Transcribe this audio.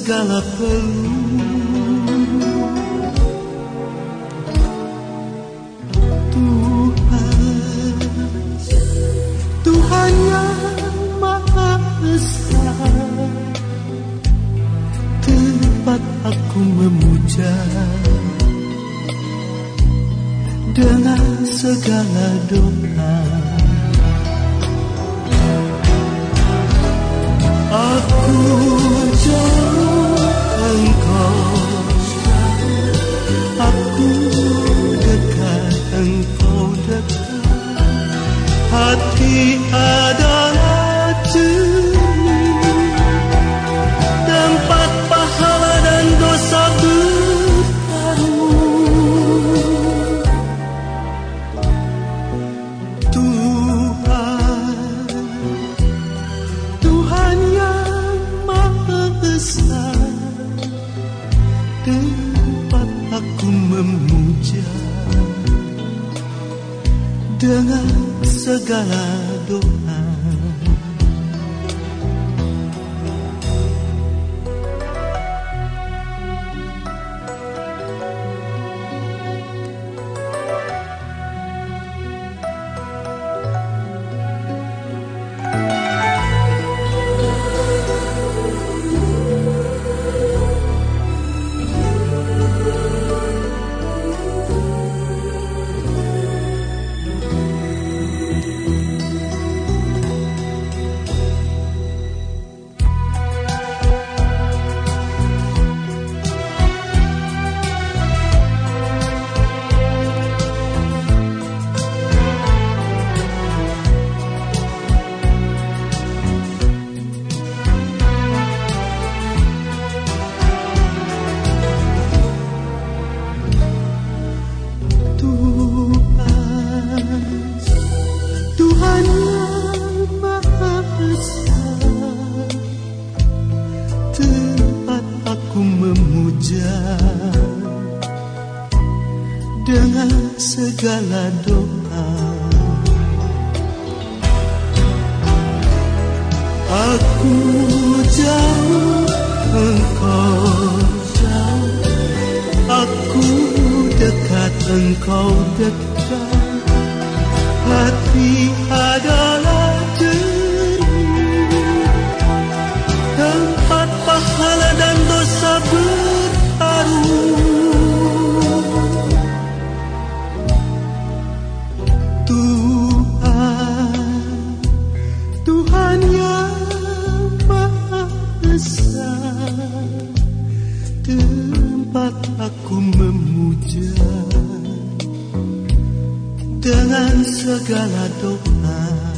segala peluh. Tuhan yang Maha Esa, tempat aku memuja dengan segala doa. Aku jauh, Engkau jauh, aku dekat, Engkau dekat. Hati adalah cermin, tempat pahala dan dosa bertaruh. Tuhan yang Maha Esa, tempat aku memuja dengan segala doa. Tuhan yang Maha Esa, tempat aku memuja dengan segala doa. Aku jauh, Engkau jauh, aku dekat, Engkau dekat. Hati adalah cermin, tempat pahala dan dosa bertaruh. Tuhan yang Maha Esa, tempat aku memuja dengan segala doa.